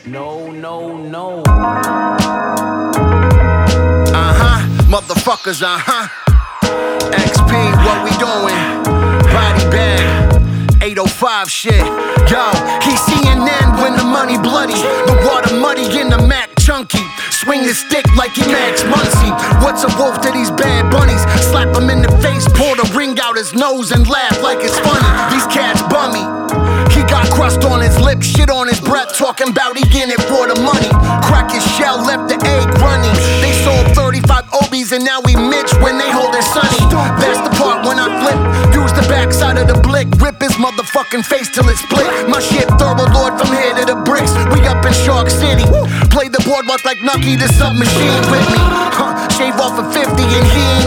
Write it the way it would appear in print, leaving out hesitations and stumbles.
No, no, no. Motherfuckers, XP, what we doing? Body bag, 805 shit. Yo, he's CNN when the money bloody. The water muddy in the Mac chunky. Swing his stick like he Max Muncy. What's a wolf to these bad bunnies? Slap him in the face, pull the ring out his nose and laugh like it's funny. These cats bummy. He got crust on his lips, shit on his breath, talking about he getting it for the money. Crack his shell, left the egg running. They sold 35 Obies and now we Mitch when they holdin' Sunny. That's the part when I flip, use the backside of the blick, rip his motherfucking face till it split. My shit thorough lord from here to the bricks. We up in Shark City, play the boardwalk like Nucky, the submachine with me. Shave off a 50 and he ain't